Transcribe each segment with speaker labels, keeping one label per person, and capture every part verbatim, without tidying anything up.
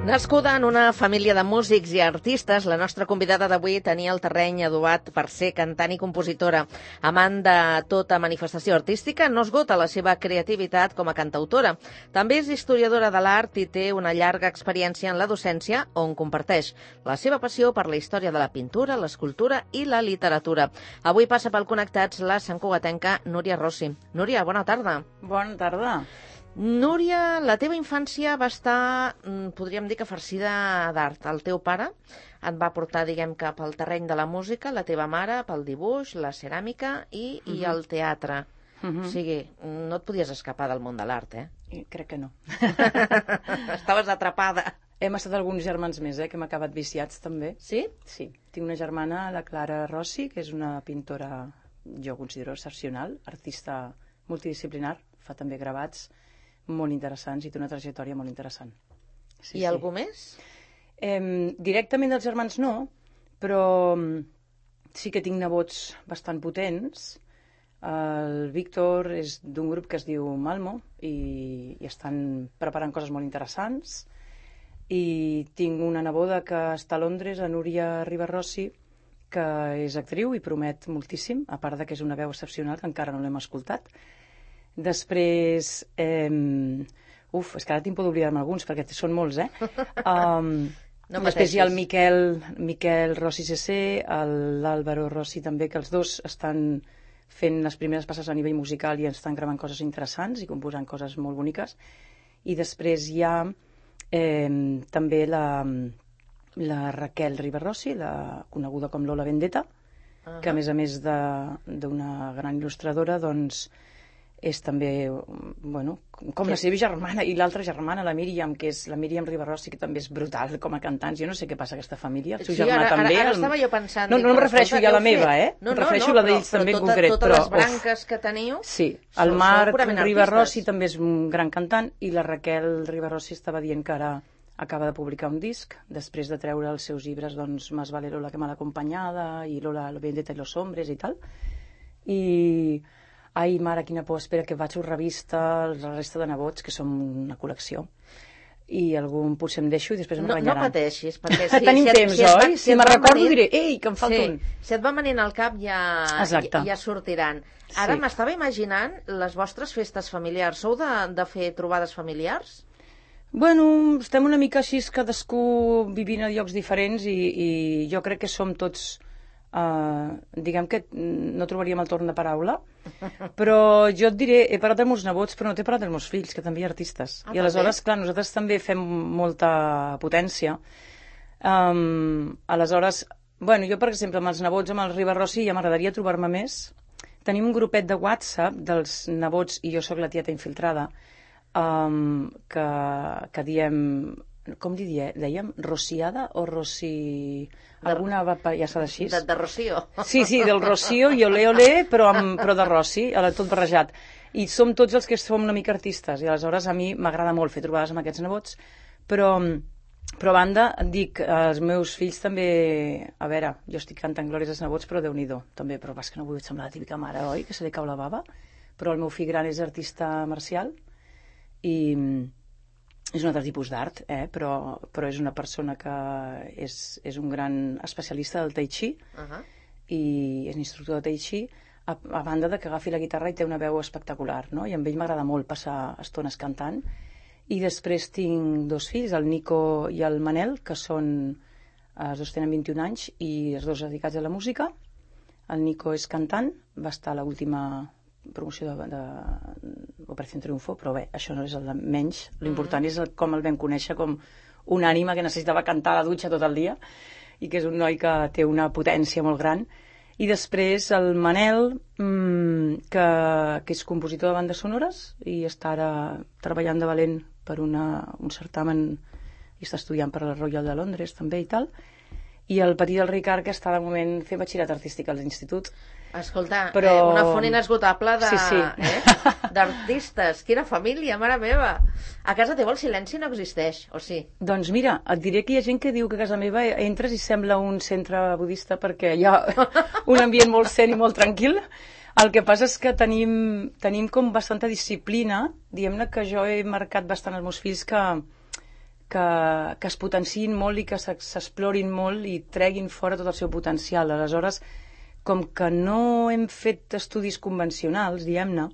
Speaker 1: Nascuda en una família de músics i artistes, la nostra convidada d'avui tenia el terreny adobat per ser cantant i compositora. Amant de tota manifestació artística, no esgota la seva creativitat com a cantautora. També és historiadora de l'art i té una llarga experiència en la docència, on comparteix la seva passió per la història de la pintura, l'escultura i la literatura. Avui passa pel Connectats la santcugatenca Núria Rossi. Núria, bona tarda.
Speaker 2: Bona tarda.
Speaker 1: Núria, la teva infància va estar, podríem dir que farcida d'art. El teu pare et va portar, diguem, cap al terreny de la música, la teva mare pel dibuix, la ceràmica i, uh -huh. i el teatre. Uh -huh. O sigui, no et podies escapar del món de l'art, eh?
Speaker 2: I crec que no.
Speaker 1: Estaves atrapada.
Speaker 2: Hem estat alguns germans més, eh, que hem acabat viciats, també.
Speaker 1: Sí?
Speaker 2: Sí. Tinc una germana, la Clara Rossi, que és una pintora, jo considero excepcional, artista multidisciplinar, fa també gravats molt interessants i té una trajectòria molt interessant.
Speaker 1: Sí, I sí. Algú més?
Speaker 2: Eh, directament dels germans no, però sí que tinc nebots bastant potents. El Víctor és d'un grup que es diu Malmo i, i estan preparant coses molt interessants. I tinc una neboda que està a Londres, la Núria Ribarrossi, que és actriu i promet moltíssim, a part de que és una veu excepcional, que encara no l'hem escoltat. Després, eh, uf, és que ara tinc por d'oblidar-me alguns, perquè són molts, eh? Um, no després hi ha el Miquel, Miquel Rossi C C, l'Àlvaro Rossi també, que els dos estan fent les primeres passes a nivell musical i estan gravant coses interessants i composant coses molt boniques. I després hi ha eh, també la, la Raquel Ribarrossi, la coneguda com Lola Vendetta, uh-huh. que a més a més d'una gran il·lustradora, doncs, és també, bueno, com sí. la seva germana i l'altra germana, la Míriam, que és la Míriam Ribarrossi, que també és brutal com a cantant. Jo no sé què passa a aquesta família, el seu
Speaker 1: sí,
Speaker 2: germà
Speaker 1: ara,
Speaker 2: també.
Speaker 1: Ara, ara estava jo pensant...
Speaker 2: No, no, no em refereixo ja a la meva, eh?
Speaker 1: No, no,
Speaker 2: em refereixo
Speaker 1: no,
Speaker 2: a la d'ells també
Speaker 1: però
Speaker 2: en concret.
Speaker 1: Totes
Speaker 2: però,
Speaker 1: les branques que teniu...
Speaker 2: Sí, el Marc Ribarrossi també és un gran cantant i la Raquel Ribarrossi estava dient que ara acaba de publicar un disc, després de treure els seus llibres, doncs, Más vale Lola que mal acompanyada i Lola Vendetta i los hombres i tal. I... Ai, mare, quina por, espera que vaig a revista la resta de nebots, que són una col·lecció. I algun potser em deixo i després em
Speaker 1: no,
Speaker 2: renyaran.
Speaker 1: No pateixis, perquè si,
Speaker 2: tenim
Speaker 1: si
Speaker 2: temps,
Speaker 1: si
Speaker 2: oi?
Speaker 1: Si,
Speaker 2: si me'n recordo venint... diré, ei, que em falta
Speaker 1: sí,
Speaker 2: un.
Speaker 1: Si et van venint al cap ja, ja, ja sortiran. Ara sí. M'estava imaginant les vostres festes familiars. Sou de, de fer trobades familiars?
Speaker 2: Bueno, estem una mica així, cadascú vivint a llocs diferents i, i jo crec que som tots... Uh, diguem que no trobaríem el torn de paraula, però jo et diré, he parlat amb els nebots però no t'he parlat amb els fills, que també hi ha artistes, ah, i aleshores, clar, nosaltres també fem molta potència. Um, aleshores, bueno, jo per exemple amb els nebots, amb el Ribarrossi, ja m'agradaria trobar-me més. Tenim un grupet de WhatsApp dels nebots i jo sóc la tieta infiltrada, um, que, que diem, com diria, dèiem Rociada o Rossi... Alguna ja s'ha d'així?
Speaker 1: De, de Rocío.
Speaker 2: Sí, sí, del Rocío i olé, olé, però, amb, però de Rossi, tot barrejat. I som tots els que som una mica artistes, i aleshores a mi m'agrada molt fer trobades amb aquests nebots, però, però a banda, dic, els meus fills també... A veure, jo estic cantant glòries als nebots, però Déu-n'hi-do, també, però vas que no vull semblar la típica mare, oi? Que se li cau la bava. Però el meu fill gran és artista marcial i... és un altre tipus d'art, eh? però, però és una persona que és, és un gran especialista del Tai Chi uh-huh. i és un instructor de Tai Chi, a, a banda de que agafi la guitarra i té una veu espectacular, no? I amb ell m'agrada molt passar estones cantant. I després tinc dos fills, el Nico i el Manel, que són, els dos tenen vint-i-un anys i els dos dedicats a la música. El Nico és cantant, va estar a l'última promoció de, de Operació Triunfo, però bé, això no és el de menys. L'important mm. és el, com el vam conèixer, com un ànima que necessitava cantar a la dutxa tot el dia i que és un noi que té una potència molt gran. I després el Manel, mmm, que, que és compositor de bandes sonores i està ara treballant de valent per una, un certamen i està estudiant per la Royal de Londres també i tal. I el petit del Ricard, que està de moment fent batxillerat artístic a l'institut.
Speaker 1: Escolta,
Speaker 2: però...
Speaker 1: eh, una font inesgotable de,
Speaker 2: sí, sí.
Speaker 1: eh, d'artistes. Quina família, mare meva! A casa teva el silenci no existeix, o sí?
Speaker 2: Doncs mira, et diré que hi ha gent que diu que a casa meva entres i sembla un centre budista perquè hi ha un ambient molt zen i molt tranquil. El que passa és que tenim, tenim com bastanta disciplina. Diguem-ne que jo he marcat bastant als meus fills que que, que es potenciïn molt i que s'explorin molt i treguin fora tot el seu potencial. Aleshores, com que no hem fet estudis convencionals, diguem-ne,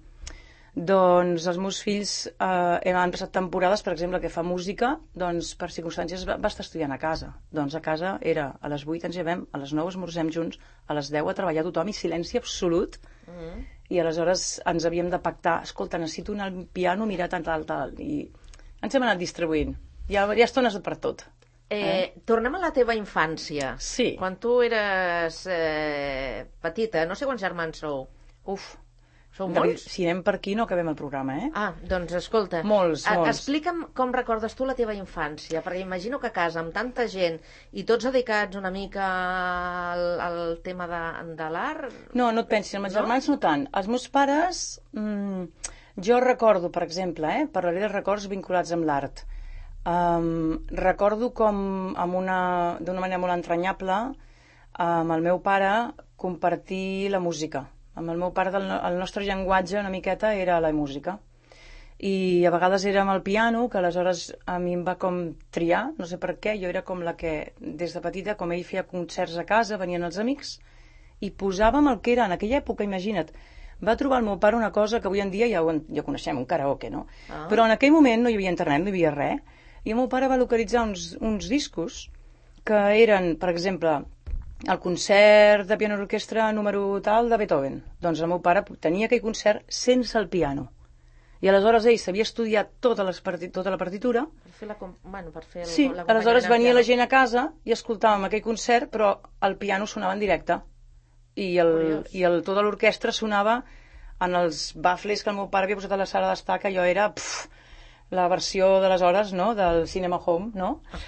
Speaker 2: doncs els meus fills eh, han passat temporades, per exemple, que fa música, doncs per circumstàncies va, va estar estudiant a casa. Doncs a casa era a les vuit ens llevem, a les nou esmorzem junts, a les deu a treballar tothom i silenci absolut. Mm. I aleshores ens havíem de pactar, escolta, necessito anar al piano, mirar tant, tal, tal, i ens hem anat distribuint. Hi ha, hi ha estones per tot.
Speaker 1: Eh, eh? Tornem a la teva infància.
Speaker 2: Sí.
Speaker 1: Quan tu eres eh, petita, no sé quants germans sou.
Speaker 2: Uf,
Speaker 1: Sou molts?
Speaker 2: Si anem per aquí no acabem el programa, eh?
Speaker 1: Ah, doncs escolta.
Speaker 2: Molts, molts.
Speaker 1: Explica'm com recordes tu la teva infància, perquè imagino que a casa amb tanta gent i tots dedicats una mica al, al tema de, de l'art...
Speaker 2: No, no et pensis, amb els no? germans no tant. Els meus pares, mmm, jo recordo, per exemple, eh, parlaré de records vinculats amb l'art. Um, recordo com amb una, d'una manera molt entranyable amb el meu pare compartir la música. Amb el meu pare el, el nostre llenguatge una miqueta era la música. I a vegades era amb el piano, que aleshores a mi em va com triar, no sé per què, jo era com la que, des de petita, com ell feia concerts a casa, venien els amics, i posàvem el que era en aquella època, imagina't, va trobar el meu pare una cosa que avui en dia ja ho, ja ho coneixem, un karaoke, no? Ah. Però en aquell moment no hi havia internet, no hi havia res, i el meu pare va localitzar uns, uns discos que eren, per exemple, el concert de piano orquestra número tal de Beethoven. Doncs el meu pare tenia aquell concert sense el piano. I aleshores ell s'havia estudiat tota, les partit, tota la partitura.
Speaker 1: Per fer la, bueno, per fer el,
Speaker 2: sí, aleshores venia la gent a casa i escoltàvem aquell concert, però el piano sonava en directe. I, el, i el, tota l'orquestra sonava en els baffles que el meu pare havia posat a la sala d'estar, que allò era... Pff, la versió d'aleshores, no?, del Cinema Home, no?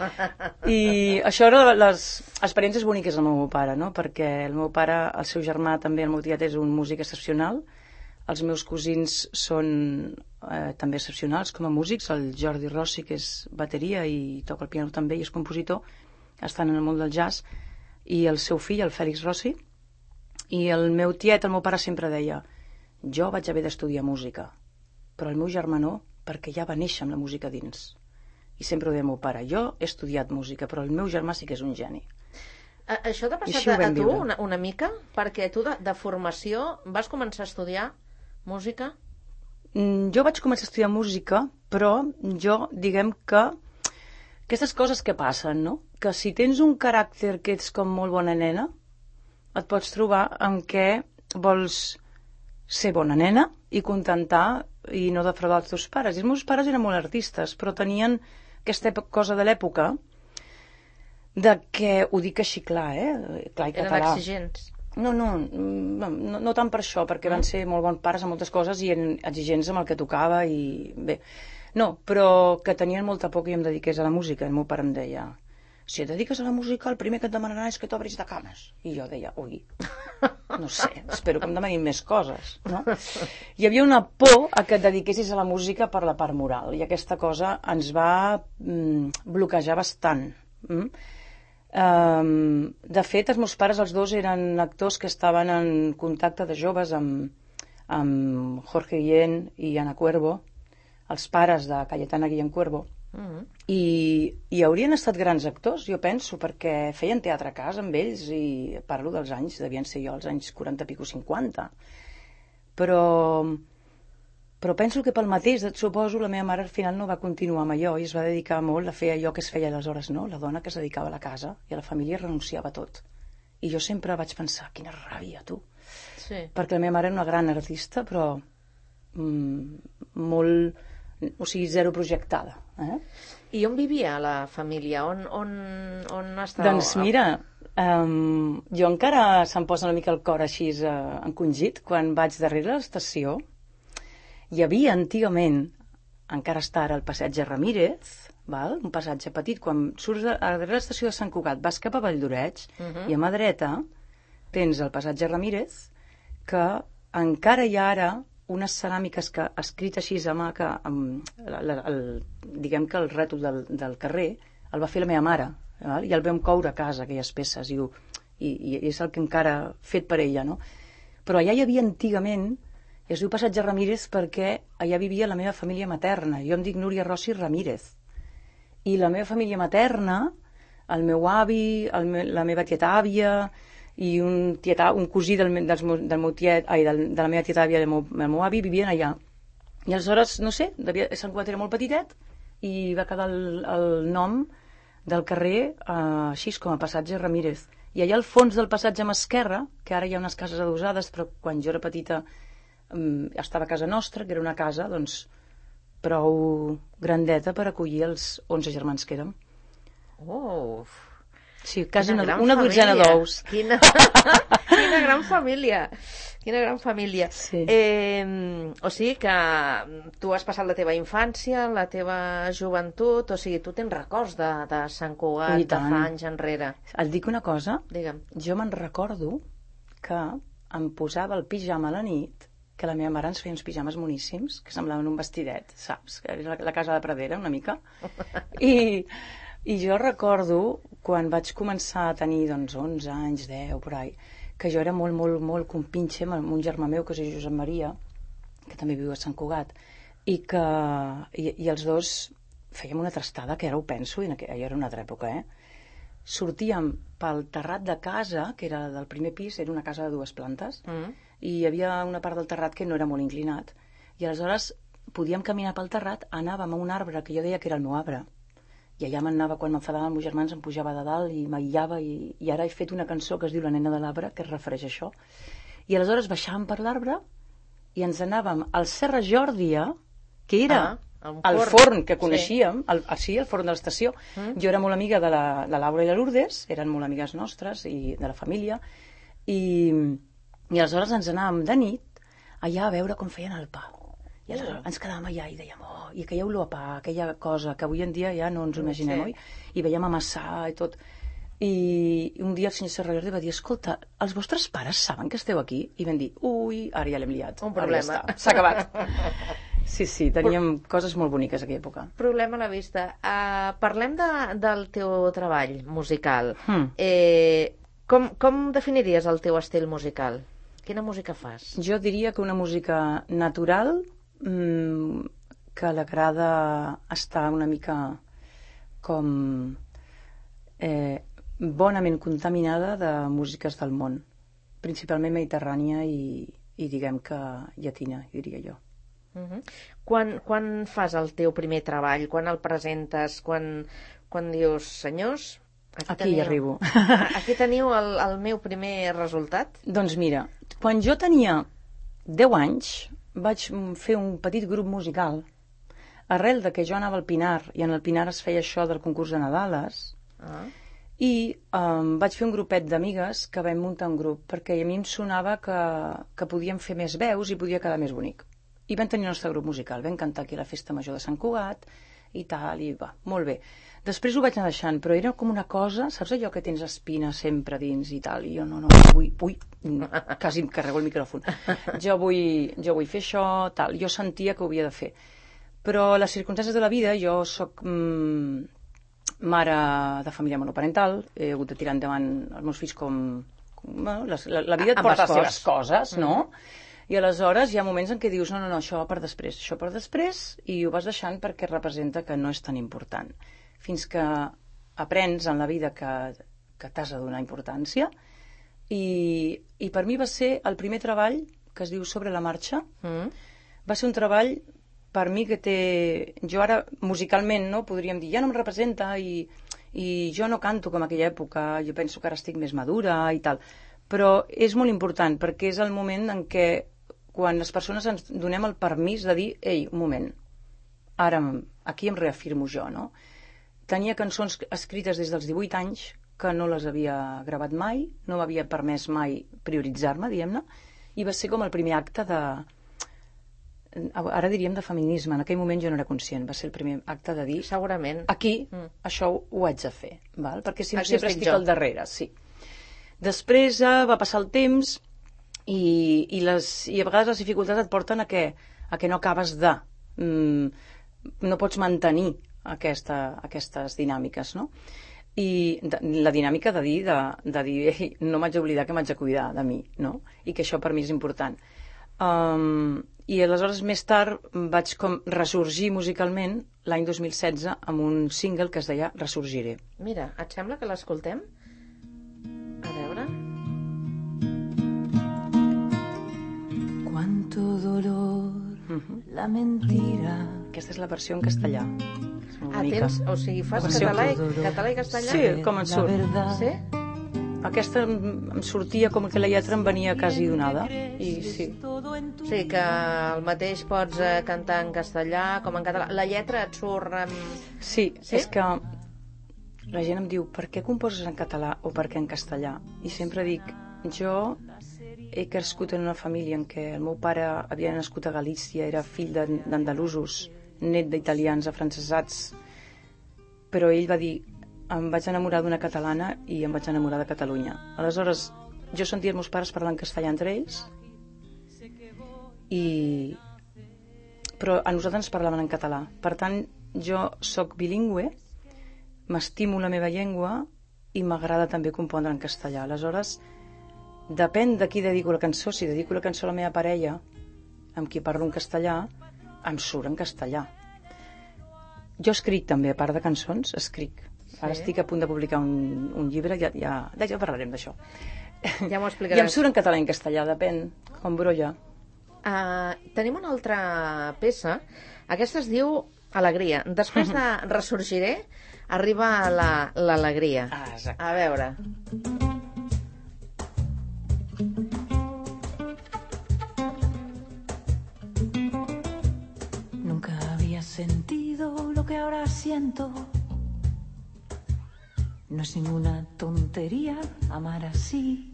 Speaker 2: I això eren les experiències boniques del meu pare, no?, perquè el meu pare, el seu germà també, el meu tiet, és un músic excepcional, els meus cosins són eh, també excepcionals com a músics, el Jordi Rossi, que és bateria i toca el piano també i és compositor, estan en el món del jazz, i el seu fill, el Fèlix Rossi, i el meu tiet, el meu pare sempre deia, jo vaig haver d'estudiar música, però el meu germà no, perquè ja va néixer amb la música dins. I sempre ho deia el meu pare, jo he estudiat música, però el meu germà sí que és un geni.
Speaker 1: A, això t'ha passat a, a tu una, una mica? Perquè tu de, de formació vas començar a estudiar música?
Speaker 2: Mm, jo vaig començar a estudiar música, però jo, diguem que aquestes coses que passen, no? Que si tens un caràcter que ets com molt bona nena, et pots trobar en què vols ser bona nena i contentar i no defraudar els teus pares. I els meus pares eren molt artistes, però tenien aquesta cosa de l'època de que, ho dic així clar, eh? Clar i català.
Speaker 1: Eren exigents.
Speaker 2: No, no, no, no, no tant per això, perquè van ser molt bons pares en moltes coses i eren exigents amb el que tocava i bé. No, però que tenien molta por que jo em dediqués a la música. El meu pare em deia, si et dediques a la música, el primer que et demanaran és que t'obris de cames. I jo deia, ui, no sé, espero que em demanin més coses, no? Hi havia una por a que et dediquessis a la música per la part moral, i aquesta cosa ens va mm, bloquejar bastant. Mm? Um, de fet, els meus pares, els dos, eren actors que estaven en contacte de joves amb, amb Jorge Guillén i Ana Cuervo, els pares de Cayetana Guillén Cuervo, mm-hmm. I, i haurien estat grans actors, jo penso, perquè feien teatre a casa amb ells, i parlo dels anys, devien ser jo els anys quaranta pico cinquanta, però però penso que pel mateix, et suposo, la meva mare al final no va continuar amb allò i es va dedicar molt a fer allò que es feia aleshores, no? La dona que es dedicava a la casa i a la família renunciava a tot. I jo sempre vaig pensar, quina ràbia, tu. Sí. Perquè la meva mare era una gran artista, però mm, molt, o sigui, zero projectada. Eh?
Speaker 1: I on vivia la família? On, on, on estava?
Speaker 2: Doncs mira, um, jo encara se'm posa una mica el cor així uh, encongit quan vaig darrere l'estació. Hi havia antigament, encara està ara, el passatge Ramírez, val? Un passatge petit, quan surts de, a darrere l'estació de Sant Cugat, vas cap a Valldoreix, uh-huh. I a mà dreta tens el passatge Ramírez, que encara hi ha ara unes ceràmiques que, escrit així a mà, que amb, la, la, el, diguem que el rètol del, del carrer el va fer la meva mare, val? I el vam coure a casa, aquelles peces, i, i, i és el que encara fet per ella, no? Però allà hi havia antigament, es diu passatge Ramírez perquè allà vivia la meva família materna. Jo em dic Núria Rossi Ramírez. I la meva família materna, el meu avi, el me, la meva tieta àvia i un, tieta, un cosí del, del, del meu tiet, ai, del, de la meva tieta àvia i del meu, del meu avi vivien allà. I aleshores, no sé, devia, Sant Cugat era molt petitet i va quedar el, el nom del carrer eh, així com a passatge Ramírez. I allà al fons del passatge a mà esquerra, que ara hi ha unes cases adossades, però quan jo era petita um, estava a casa nostra, que era una casa, doncs, prou grandeta per acollir els onze germans que érem.
Speaker 1: Oh,
Speaker 2: sí, quasi
Speaker 1: quina
Speaker 2: una,
Speaker 1: gran
Speaker 2: una dotzena
Speaker 1: família.
Speaker 2: d'ous.
Speaker 1: Quina... quina gran família. Quina gran família.
Speaker 2: Sí.
Speaker 1: Eh, o sigui que tu has passat la teva infància, la teva joventut, o sigui, tu tens records de, de Sant Cugat, de fa anys enrere.
Speaker 2: Et dic una cosa,
Speaker 1: Digue'm.
Speaker 2: Jo me'n recordo que em posava el pijama a la nit, que la meva mare ens feia uns pijames moníssims, que semblaven un vestidet, saps? Que era la, la casa de Pradera, una mica. I, I jo recordo, quan vaig començar a tenir, doncs, onze anys, deu, por ahí, que jo era molt, molt, molt compinxe amb un germà meu, que es diu Josep Maria, que també viu a Sant Cugat, i que i, i els dos fèiem una trastada, que ara ho penso, i allò era una altra època, eh? Sortíem pel terrat de casa, que era del primer pis, era una casa de dues plantes, mm. i hi havia una part del terrat que no era molt inclinat, i aleshores podíem caminar pel terrat, anàvem a un arbre que jo deia que era el meu arbre, i allà m'anava, quan m'enfadava amb els meus germans, em pujava de dalt i m'aïllava, i, i ara he fet una cançó que es diu La nena de l'arbre, que es refereix a això, i aleshores baixàvem per l'arbre i ens anàvem al Serra Jòrdia, que era ah, el forn. forn que coneixíem, sí, el, sí, el forn de l'estació. Mm. Jo era molt amiga de la, de Laura i la Lourdes, eren molt amigues nostres i de la família, i, i aleshores ens anàvem de nit allà a veure com feien el pa. I aleshores ens quedàvem allà i dèiem, oh, i aquella olor a pa, aquella cosa que avui en dia ja no ens ho imaginem, sí, oi? I veiem amassar i tot. I un dia el senyor Serrallordi va dir, escolta, els vostres pares saben que esteu aquí? I vam dir, ui, ara ja l'hem liat.
Speaker 1: Un problema.
Speaker 2: Ja s'ha acabat. Sí, sí, teníem Pro... coses molt boniques en aquella època.
Speaker 1: Problema a la vista. Uh, parlem de, del teu treball musical.
Speaker 2: Hmm.
Speaker 1: Eh, com, com definiries el teu estil musical? Quina música fas?
Speaker 2: Jo diria que una música natural, mmm, que l'agrada estar una mica com eh, bonament contaminada de músiques del món, principalment mediterrània i, i diguem que llatina, diria jo.
Speaker 1: Uh-huh. Quan, quan fas el teu primer treball? Quan el presentes? Quan, quan dius, senyors, aquí,
Speaker 2: aquí
Speaker 1: teniu,
Speaker 2: hi arribo.
Speaker 1: Aquí teniu el, el meu primer resultat?
Speaker 2: Doncs mira, quan jo tenia deu anys vaig fer un petit grup musical arrel de que jo anava al Pinar i en el Pinar es feia això del concurs de Nadales. Ah. I um, vaig fer un grupet d'amigues que vam muntar un grup perquè a mi em sonava que, que podíem fer més veus i podia quedar més bonic. I vam tenir el nostre grup musical, vam cantar aquí a la Festa Major de Sant Cugat i tal, i va, molt bé. Després ho vaig anar deixant, però era com una cosa, saps allò que tens espina sempre dins i tal, i jo no, no, vull, vull, quasi em carrego el micròfon, jo vull, jo vull fer això, tal, jo sentia que ho havia de fer. Però les circumstàncies de la vida, jo soc mmm, mare de família monoparental, he hagut de tirar endavant els meus fills com... com bueno, les, la, la vida et porta les seves coses, no? Mm. I aleshores hi ha moments en què dius no, no, no, això per després, això per després, i ho vas deixant perquè representa que no és tan important. Fins que aprens en la vida que, que t'has de donar importància. I, I per mi va ser el primer treball que es diu Sobre la marxa. Mm. Va ser un treball per mi que té... Jo ara, musicalment, no, podríem dir, ja no em representa i, i jo no canto com aquella època, jo penso que ara estic més madura i tal. Però és molt important perquè és el moment en què quan les persones ens donem el permís de dir, ei, un moment, ara aquí em reafirmo jo, no? Tenia cançons escrites des dels divuit anys que no les havia gravat mai, no m'havia permès mai prioritzar-me, diguem-ne, i va ser com el primer acte de... Ara diríem de feminisme, en aquell moment jo no era conscient, va ser el primer acte de dir...
Speaker 1: Segurament.
Speaker 2: Aquí, mm. això ho, ho haig de fer, val? Perquè sempre, sempre estic
Speaker 1: jo.
Speaker 2: al darrere, sí. Després eh, va passar el temps i, i, les, i a vegades les dificultats et porten a que, a que no acabes de... Mm, no pots mantenir aquesta, aquestes dinàmiques, no? I de, la dinàmica de dir, de, de dir ei, no m'haig d'oblidar que m'haig de cuidar de mi, no? I que això per mi és important. Um, I aleshores, més tard, vaig com ressorgir musicalment l'any dos mil setze amb un single que es deia Ressorgiré.
Speaker 1: Mira, et sembla que l'escoltem? A veure...
Speaker 3: Cuánto dolor, uh-huh. La mentira...
Speaker 2: Aquesta és la versió en castellà.
Speaker 1: Ah, tens? O sigui, fas català i, català i castellà?
Speaker 2: Sí, com en surt.
Speaker 1: Sí?
Speaker 2: Aquesta em sortia com que la lletra em venia quasi donada. I sí.
Speaker 1: O sigui que el mateix pots eh, cantar en castellà com en català. La lletra et surt en...
Speaker 2: Sí,
Speaker 1: sí,
Speaker 2: és que la gent em diu, per què composes en català o per què en castellà? I sempre dic, jo he crescut en una família en què el meu pare havia nascut a Galícia, era fill d'andalusos, net d'italians afrancesats, però ell va dir, em vaig enamorar d'una catalana i em vaig enamorar de Catalunya. Aleshores, jo sentia els meus pares parlant castellà entre ells, i... però a nosaltres ens parlaven en català. Per tant, jo sóc bilingüe, m'estimo la meva llengua i m'agrada també compondre en castellà. Aleshores, depèn de qui dedico la cançó. Si dedico la cançó a la meva parella, amb qui parlo en castellà, em surt en castellà. Jo escric també, a part de cançons, escric. Sí. Ara estic a punt de publicar un, un llibre, ja, ja, ja parlarem d'això.
Speaker 1: Ja m'ho explicaràs.
Speaker 2: I em surt en català i en castellà, depèn, com brolla.
Speaker 1: Uh, tenim una altra peça, aquesta es diu Alegria. Després de Ressorgiré arriba l'alegria.
Speaker 2: La, ah, exacte.
Speaker 1: A veure...
Speaker 3: Nunca había sentido lo que ahora siento. No es ninguna tontería amar así.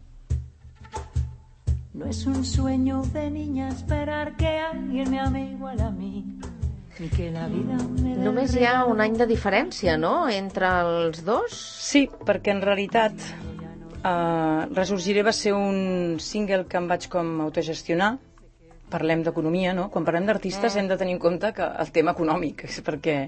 Speaker 3: No es un sueño de niña esperar que alguien me ame igual a mí. Ni que la vida me dé...
Speaker 1: Només hi ha un any de diferència, no?, entre els dos?
Speaker 2: Sí, perquè en realitat uh, Ressorgiré va ser un single que em vaig com autogestionar. Parlem d'economia, no? Quan parlem d'artistes mm. hem de tenir en compte que el tema econòmic, és perquè...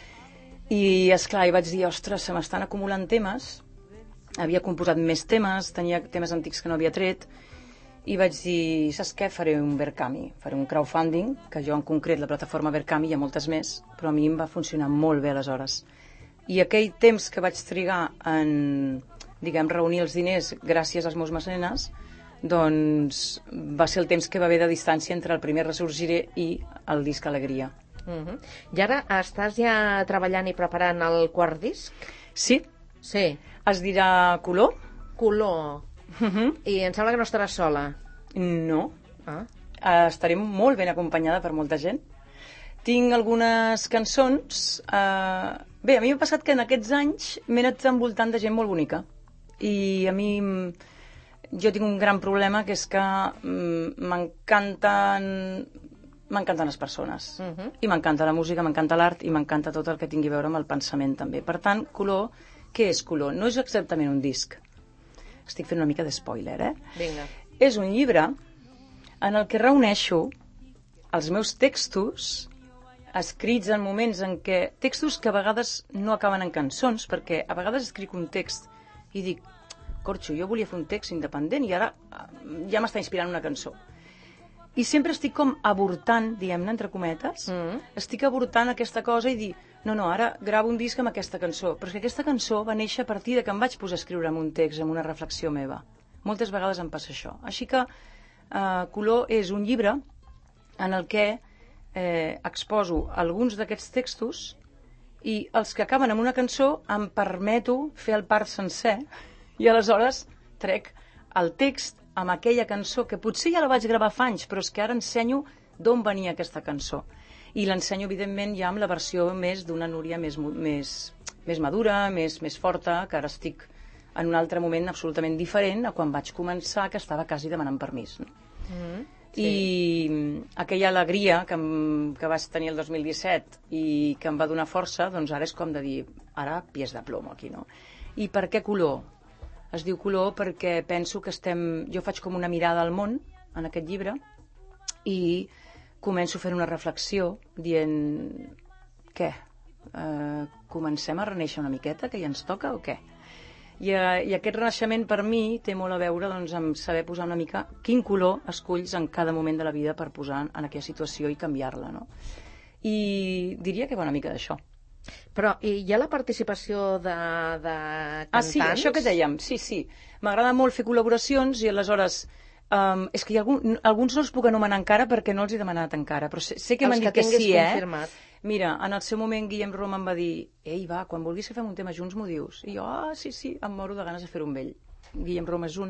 Speaker 2: I, esclar, i vaig dir, ostres, se m'estan acumulant temes. Havia composat més temes, tenia temes antics que no havia tret, i vaig dir, saps què? Faré un Verkami, faré un crowdfunding, que jo en concret, la plataforma Verkami, hi ha moltes més, però a mi em va funcionar molt bé aleshores. I aquell temps que vaig trigar en, diguem, reunir els diners gràcies als meus mecenes, doncs va ser el temps que va haver de distància entre el primer Ressorgiré i el disc Alegria.
Speaker 1: Uh-huh. I ara estàs ja treballant i preparant el quart disc?
Speaker 2: Sí.
Speaker 1: Sí.
Speaker 2: Es dirà Color.
Speaker 1: Color. Uh-huh. I em sembla que no estaràs sola.
Speaker 2: No.
Speaker 1: Ah.
Speaker 2: Estaré molt ben acompanyada per molta gent. Tinc algunes cançons... Uh... Bé, a mi m'ha passat que en aquests anys m'he anat envoltant de gent molt bonica. I a mi... Jo tinc un gran problema, que és que m'encanten... m'encanten les persones. Uh-huh. I m'encanta la música, m'encanta l'art i m'encanta tot el que tingui a veure amb el pensament també. Per tant, Color, què és Color? No és exactament un disc. Estic fent una mica de spoiler, eh?
Speaker 1: Vinga.
Speaker 2: És un llibre en el que reuneixo els meus textos escrits en moments en què... Textos que a vegades no acaben en cançons, perquè a vegades escric un text i dic, corxo, jo volia fer un text independent i ara ja m'està inspirant una cançó. I sempre estic com avortant, diguem-ne, entre cometes, mm. estic avortant aquesta cosa i dir, no, no, ara gravo un disc amb aquesta cançó. Però és que aquesta cançó va néixer a partir de que em vaig posar a escriure amb un text, amb una reflexió meva. Moltes vegades em passa això. Així que eh, Color és un llibre en el que eh, exposo alguns d'aquests textos i els que acaben amb una cançó em permeto fer el part sencer i aleshores trec el text amb aquella cançó que potser ja la vaig gravar fa anys, però és que ara ensenyo d'on venia aquesta cançó. I l'ensenyo, evidentment, ja amb la versió més d'una Núria més, més, més madura, més, més forta, que ara estic en un altre moment absolutament diferent a quan vaig començar, que estava quasi demanant permís. No? Mm, sí. I aquella alegria que, em, que vaig tenir el dos mil disset i que em va donar força, doncs ara és com de dir, ara pies de plomo aquí, no? I per què Color? Es diu Color perquè penso que estem... Jo faig com una mirada al món en aquest llibre i començo fent una reflexió dient, què? Eh, comencem a renéixer una miqueta, que ja ens toca o què? I, uh, I aquest renaixement per mi té molt a veure doncs, amb saber posar una mica quin color esculls en cada moment de la vida per posar en aquella situació i canviar-la, no? I diria que va una mica d'això.
Speaker 1: Però hi ha la participació de, de cantants?
Speaker 2: Ah, sí, això que dèiem, sí, sí. M'agrada molt fer col·laboracions i aleshores... Um, és que hi ha algun, alguns no els puc anomenar encara perquè no els he demanat encara, però sé, sé que m'han dit que, que sí, eh?
Speaker 1: Confirmat.
Speaker 2: Mira, en el seu moment Guillem Roma em va dir ei, va, quan vulguis que fem un tema junts m'ho dius. I jo, ah, sí, sí, em moro de ganes de fer-ho amb ell. Guillem Roma és un.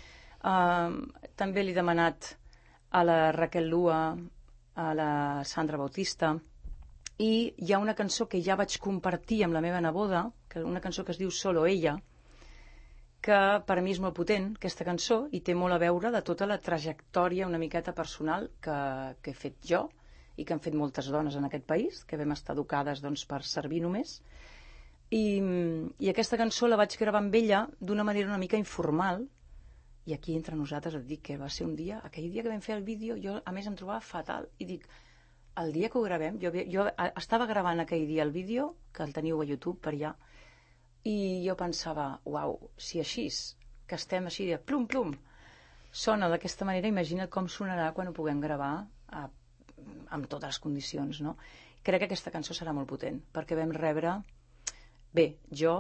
Speaker 2: Um, també l'he demanat a la Raquel Lua, a la Sandra Bautista, i hi ha una cançó que ja vaig compartir amb la meva neboda, que una cançó que es diu Solo Ella, que per mi és molt potent, aquesta cançó, i té molt a veure de tota la trajectòria una miqueta personal que, que he fet jo i que han fet moltes dones en aquest país, que vam estar educades doncs, per servir només. I, I aquesta cançó la vaig gravar amb ella d'una manera una mica informal, i aquí entre nosaltres et dic que va ser un dia, aquell dia que vam fer el vídeo, jo a més em trobava fatal, i dic, el dia que ho gravem, jo, jo estava gravant aquell dia el vídeo, que el teniu a YouTube per allà, i jo pensava, uau, si així, que estem així de plum, plum, sona d'aquesta manera, imagina't com sonarà quan ho puguem gravar a, amb totes les condicions, no? Crec que aquesta cançó serà molt potent, perquè vam rebre... Bé, jo,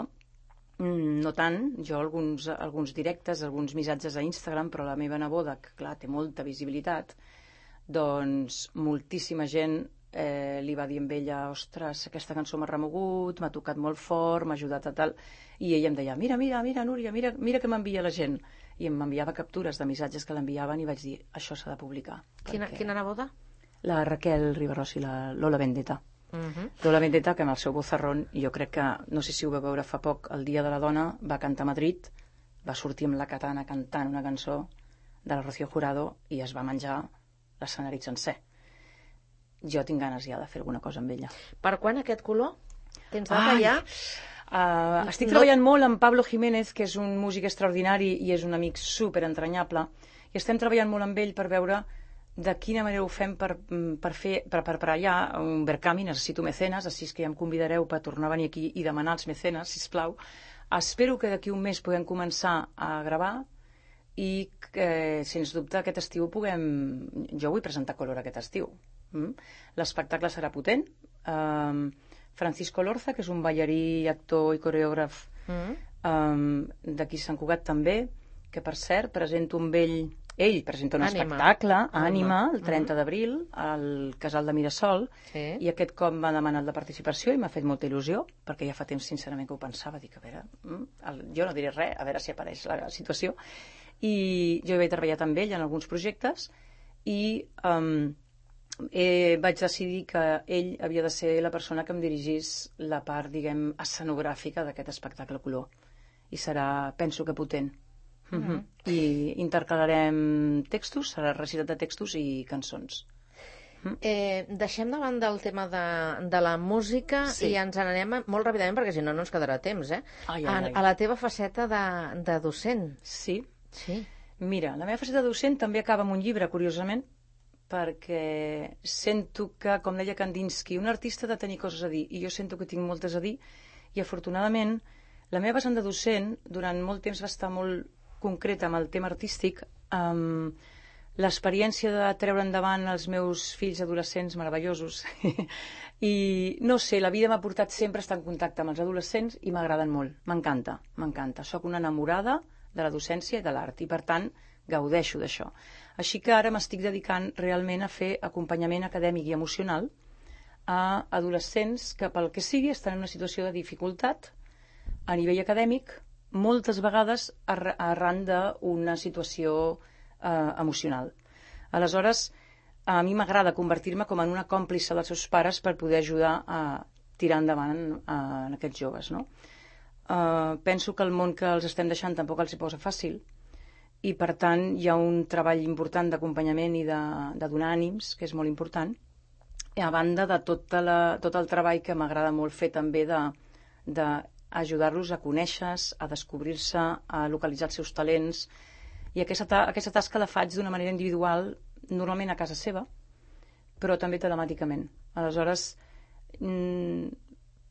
Speaker 2: no tant, jo alguns, alguns directes, alguns missatges a Instagram, però la meva neboda, que clar, té molta visibilitat, doncs moltíssima gent eh, li va dir amb ella, ostres, aquesta cançó m'ha remogut, m'ha tocat molt fort, m'ha ajudat a tal, i ella em deia, mira, mira, mira, Núria, mira, mira que m'envia la gent, i em m'enviava captures de missatges que l'enviaven i vaig dir, això s'ha de publicar.
Speaker 1: Quina,
Speaker 2: perquè...
Speaker 1: quina neboda?
Speaker 2: La Raquel Ribarrossi, la Lola Vendetta.
Speaker 1: Uh -huh.
Speaker 2: Lola Vendetta, que amb el seu vozarrón, jo crec que, no sé si ho vau veure fa poc, el Dia de la Dona, va cantar a Madrid, va sortir amb la katana cantant una cançó de la Rocío Jurado i es va menjar l'escenari sencer. Jo tinc ganes ja de fer alguna cosa amb ella.
Speaker 1: Per quan aquest color? Tens data ja?
Speaker 2: Uh, estic no... treballant molt amb Pablo Jiménez, que és un músic extraordinari i és un amic super entranyable, i estem treballant molt amb ell per veure de quina manera ho fem per, per fer, per preparar ja un Verkami, necessito mecenes, així que ja em convidareu per tornar a venir aquí i demanar els mecenes, sisplau. Espero que d'aquí un mes puguem començar a gravar i que, sens dubte, aquest estiu puguem... Jo vull presentar Color aquest estiu. Mm? L'espectacle serà potent. Um, Francisco Lorza, que és un ballarí, actor i coreògraf mm. um, d'aquí Sant Cugat també, que per cert presento un vell... Ell presenta un Ànima. espectacle, Ànima, el trenta mm. d'abril, al Casal de Mirasol, sí. I aquest cop m'ha demanat la participació i m'ha fet molta il·lusió, perquè ja fa temps, sincerament, que ho pensava. Dic, a veure, el, jo no diré res, a veure si apareix la situació. I jo he treballat amb ell en alguns projectes i um, eh, vaig decidir que ell havia de ser la persona que em dirigís la part, diguem, escenogràfica d'aquest espectacle color. I serà, penso que potent. Mm-hmm. I intercalarem textos, serà recitat de textos i cançons. Mm.
Speaker 1: Eh, deixem davant del tema de, de la música sí. I ens n'anem molt ràpidament perquè si no no ens quedarà temps, eh?
Speaker 2: Ai, ai, ai.
Speaker 1: A, a la teva faceta de, de docent.
Speaker 2: Sí.
Speaker 1: Sí.
Speaker 2: Mira, la meva faceta de docent també acaba amb un llibre, curiosament, perquè sento que, com deia Kandinsky, un artista ha de tenir coses a dir, i jo sento que tinc moltes a dir, i afortunadament la meva vessant de docent durant molt temps va estar molt concreta amb el tema artístic, amb l'experiència de treure endavant els meus fills adolescents meravellosos i no sé, la vida m'ha portat sempre a estar en contacte amb els adolescents i m'agraden molt, m'encanta, m'encanta. Soc una enamorada de la docència i de l'art i per tant gaudeixo d'això. Així que ara m'estic dedicant realment a fer acompanyament acadèmic i emocional a adolescents que pel que sigui estan en una situació de dificultat a nivell acadèmic, moltes vegades arran d'una situació eh, emocional. Aleshores, a mi m'agrada convertir-me com en una còmplice dels seus pares per poder ajudar a tirar endavant a, a aquests joves, no? Uh, penso que el món que els estem deixant tampoc els hi posa fàcil i per tant hi ha un treball important d'acompanyament i de, de donar ànims, que és molt important, i a banda de tota la, tot el treball que m'agrada molt fer també de, de ajudar-los a conèixer, a descobrir-se, a localitzar els seus talents. I aquesta, ta aquesta tasca la faig d'una manera individual, normalment a casa seva, però també telemàticament. Aleshores,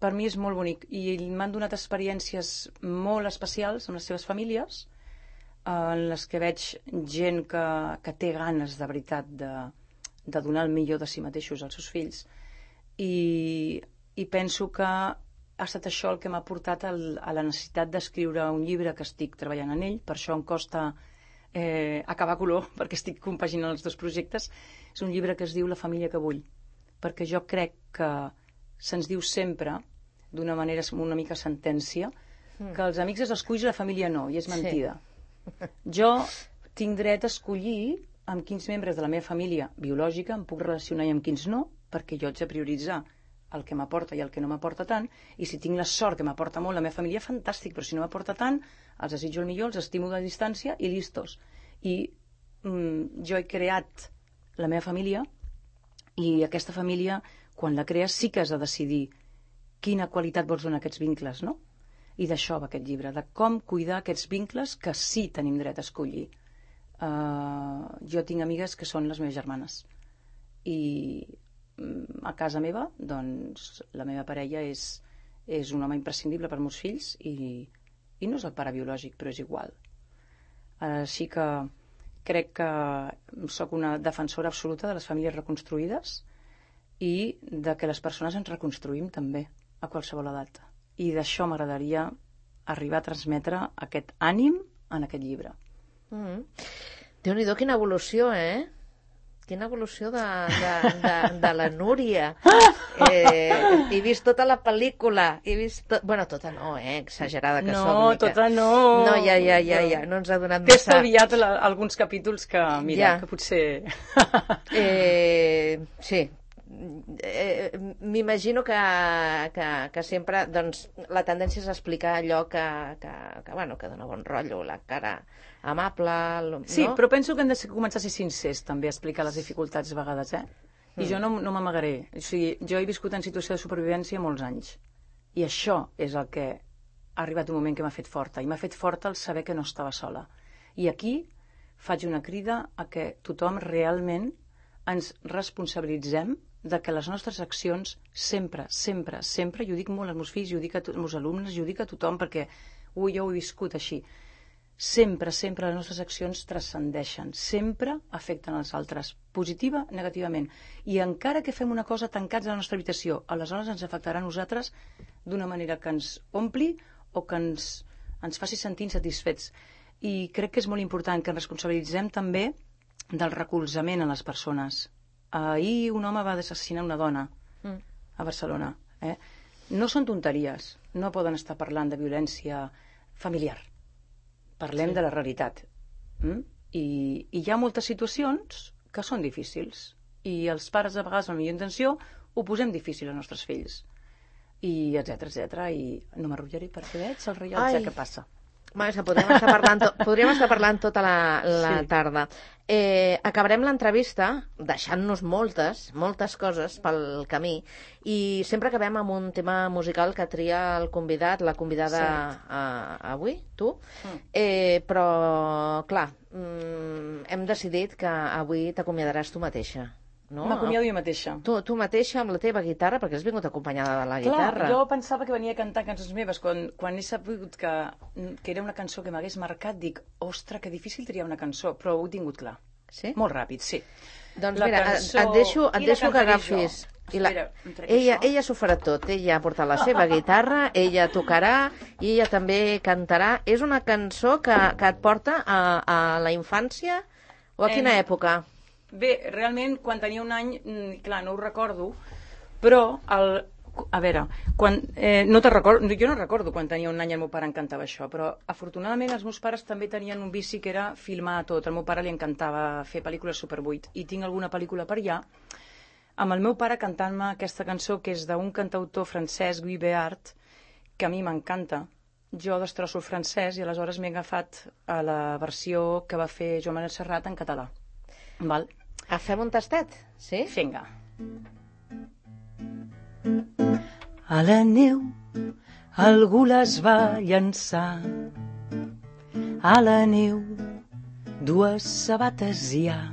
Speaker 2: per mi és molt bonic. I m'han donat experiències molt especials amb les seves famílies, en les que veig gent que, que té ganes de veritat de, de donar el millor de si mateixos als seus fills. I, i penso que ha estat això el que m'ha portat el, a la necessitat d'escriure un llibre que estic treballant en ell. Per això em costa eh, acabar color, perquè estic compaginant els dos projectes. És un llibre que es diu La família que vull, perquè jo crec que se'ns diu sempre, d'una manera una mica sentència, mm. que els amics es esculls i la família no, i és mentida. Sí. Jo tinc dret a escollir amb quins membres de la meva família biològica em puc relacionar i amb quins no, perquè jo haig de prioritzar el que m'aporta i el que no m'aporta tant, i si tinc la sort que m'aporta molt la meva família, fantàstic, però si no m'aporta tant, els desitjo el millor, els estimo a distància i listos. I mm, jo he creat la meva família, i aquesta família, quan la crees, sí que has de decidir quina qualitat vols donar a aquests vincles, no? I d'això va aquest llibre, de com cuidar aquests vincles que sí tenim dret a escollir. Uh, jo tinc amigues que són les meves germanes, i a casa meva, doncs, la meva parella és, és un home imprescindible per meus fills i, i no és el pare biològic, però és igual. Així que crec que sóc una defensora absoluta de les famílies reconstruïdes i de que les persones ens reconstruïm també, a qualsevol edat. I d'això m'agradaria arribar a transmetre aquest ànim en aquest llibre.
Speaker 1: Mm. Déu-n'hi-do, quina evolució, eh? Quina evolució de, de, de, de la Núria. Eh, he vist tota la pel·lícula. He vist to... Bueno, tota no, eh? Exagerada que
Speaker 2: no,
Speaker 1: soc.
Speaker 2: No, tota no.
Speaker 1: No, ja, ja, ja, ja. No ens ha donat
Speaker 2: T'he
Speaker 1: massa...
Speaker 2: estalviat la, alguns capítols que, mira, ja. que potser...
Speaker 1: eh, sí. Eh, m'imagino que, que, que sempre doncs, la tendència és explicar allò que, que, que, bueno, que dona bon rotllo, la cara amable, no?
Speaker 2: Sí, però penso que hem de començar a ser sincers també, a explicar les dificultats a vegades, eh? I mm. jo no, no m'amagaré. O sigui, jo he viscut en situació de supervivència molts anys, i això és el que ha arribat un moment que m'ha fet forta, i m'ha fet forta el saber que no estava sola. I aquí faig una crida a que tothom realment ens responsabilitzem de que les nostres accions sempre, sempre, sempre, i ho dic molt als meus fills, i ho dic als meus alumnes, i ho dic a tothom, perquè ui, jo ho he viscut així, sempre, sempre les nostres accions transcendeixen, sempre afecten els altres, positiva, negativament. I encara que fem una cosa tancats a la nostra habitació, aleshores ens afectarà a nosaltres d'una manera que ens ompli o que ens, ens faci sentir insatisfets. I crec que és molt important que ens responsabilitzem també del recolzament a les persones. Ahir un home va assassinar una dona mm. a Barcelona. Eh? No són tonteries, no poden estar parlant de violència familiar. Parlem sí. de la realitat. Mm? I, I hi ha moltes situacions que són difícils. I els pares, a vegades, amb la millor intenció, ho posem difícil als nostres fills. I etcètera, etcètera. I no m'arrotllaré perquè veig el rellotge que passa.
Speaker 1: Bueno, podríem estar parlant, to podríem estar parlant tota la, la sí. tarda. Eh, acabarem l'entrevista deixant-nos moltes, moltes coses pel camí, i sempre acabem amb un tema musical que tria el convidat, la convidada a, a, avui, tu. Mm. Eh, però, clar, mm, hem decidit que avui t'acomiadaràs tu mateixa. No?
Speaker 2: M'acomiado jo mateixa.
Speaker 1: Tu, tu mateixa amb la teva guitarra, perquè has vingut acompanyada de la
Speaker 2: Clar,
Speaker 1: guitarra.
Speaker 2: Jo pensava que venia a cantar cançons meves. Quan, quan he sabut que, que era una cançó que m'hagués marcat, dic, ostres, que difícil triar una cançó, però ho he tingut clar.
Speaker 1: Sí?
Speaker 2: Molt ràpid, sí.
Speaker 1: Doncs la mira, cançó... et deixo, et deixo que agafis... I la...
Speaker 2: Espera,
Speaker 1: ella, ella s'ho farà tot. Ella ha portat la seva guitarra, ella tocarà i ella també cantarà. És una cançó que, que et porta a, a la infància o a quina eh... època?
Speaker 2: Bé, realment, quan tenia un any, clar, no ho recordo, però, el, a veure, quan, eh, no te recordo, jo no recordo quan tenia un any el meu pare em cantava això, però afortunadament els meus pares també tenien un vici que era filmar tot. Al meu pare li encantava fer pel·lícules Super vuit, i tinc alguna pel·lícula per allà, amb el meu pare cantant-me aquesta cançó, que és d'un cantautor francès, Guy Béart, que a mi m'encanta. Jo destrosso el francès i aleshores m'he agafat a la versió que va fer Joan Manuel Serrat en català. Val?
Speaker 1: Ah, fem un tastet, sí?
Speaker 2: Vinga.
Speaker 3: A la neu algú les va llançar. A la neu dues sabates hi ha.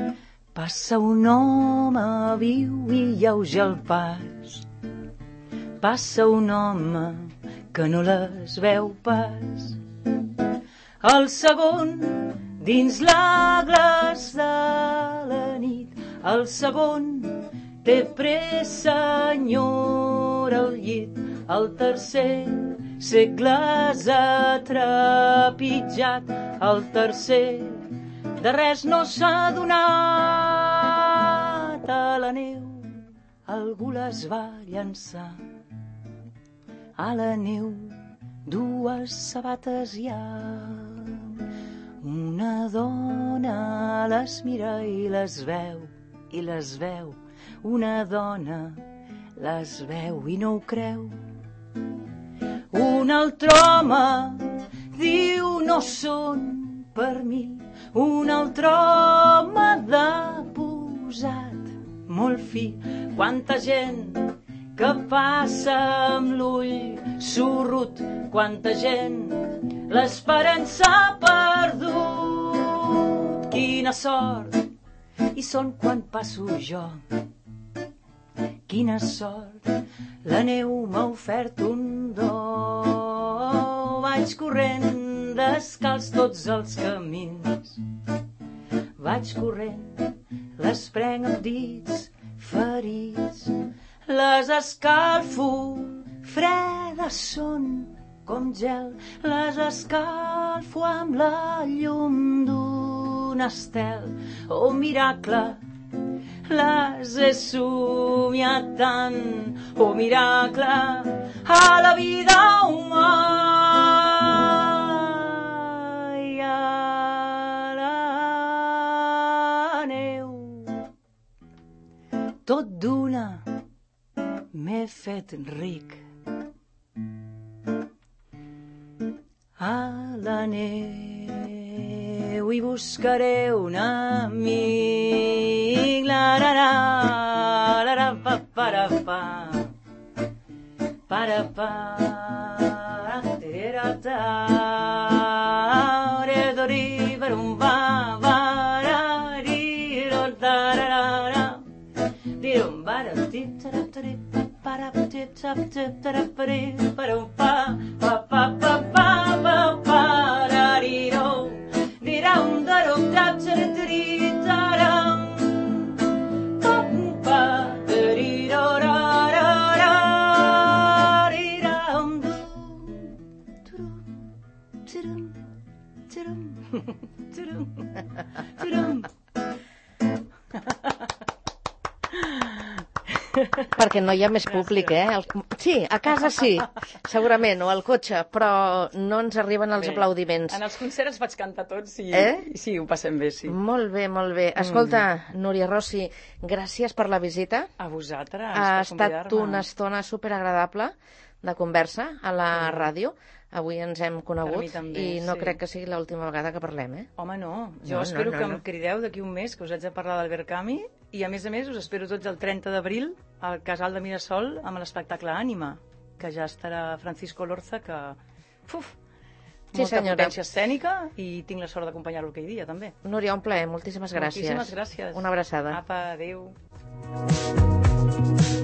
Speaker 3: Passa un home viu i lleuja el pas.
Speaker 2: passa un home que no les veu pas. El segon, dins la glaç de la nit. El segon, té pressa, enyora el llit. El tercer, segles ha trepitjat. El tercer, de res no s'ha donat. A la neu algú les va llançar. A la neu dues sabates hi ha. Una dona les mira i les veu, i les veu. Una dona les veu i no ho creu. Un altre home diu no són per mi. Un altre home deposat molt fi. Quanta gent que passa amb l'ull sorrut. Quanta gent l'esperança ha perdut. Quina sort, i són quan passo jo. Quina sort, la neu m'ha ofert un do. Vaig corrent descalç tots els camins. Vaig corrent, les prenc amb dits ferits. Les escalfo, fredes són com gel. Les escalfo amb la llum d'un estel. Oh, miracle, les he somiat tant. Oh, miracle, a la vida humana. I a la neu tot d'una m'he fet ric. A la neu hi buscaré un amic. La la la la la pa pa ra pa pa ra pa ra ta re do ri ba rum ba ba ra ri ro da ra ra di rum ba ra ti ta ra ta ri pa ra ti ta ta ta ra pa ri pa rum pa pa pa pa pa pa pa ra ri ro di ra um da rum ta ta ri ta ri ta ra pa pa ta ri ro ra ra ra ri ra um du turum turum turum turum turum.
Speaker 1: Perquè no hi ha més públic, eh? El... Sí, a casa sí, segurament, o al cotxe, però no ens arriben els
Speaker 2: Bé,
Speaker 1: aplaudiments.
Speaker 2: En els concerts vaig cantar tots i,
Speaker 1: Eh?
Speaker 2: i sí, ho passem bé, sí.
Speaker 1: Molt bé, molt bé. Escolta, Núria Rossi, gràcies per la visita.
Speaker 2: A vosaltres,
Speaker 1: Ha
Speaker 2: per
Speaker 1: estat
Speaker 2: convidar-me.
Speaker 1: una estona superagradable de conversa a la ràdio. Avui ens hem
Speaker 2: Per
Speaker 1: conegut
Speaker 2: mi també,
Speaker 1: i no
Speaker 2: sí.
Speaker 1: crec que sigui l'última vegada que parlem, eh?
Speaker 2: Home, no. Jo
Speaker 1: No,
Speaker 2: espero
Speaker 1: no, no,
Speaker 2: que
Speaker 1: no.
Speaker 2: em crideu d'aquí un mes, que us haig de parlar d'Albert Camus, i a més a més us espero tots el trenta d'abril al Casal de Mirasol amb l'espectacle Ànima, que ja estarà Francisco Lorza, que... Uf,
Speaker 1: Sí,
Speaker 2: molta
Speaker 1: senyora.
Speaker 2: potència escènica, i tinc la sort d'acompanyar-lo aquell dia, també.
Speaker 1: Núria, un plaer. Moltíssimes gràcies.
Speaker 2: Moltíssimes gràcies.
Speaker 1: Una abraçada.
Speaker 2: Apa, adéu.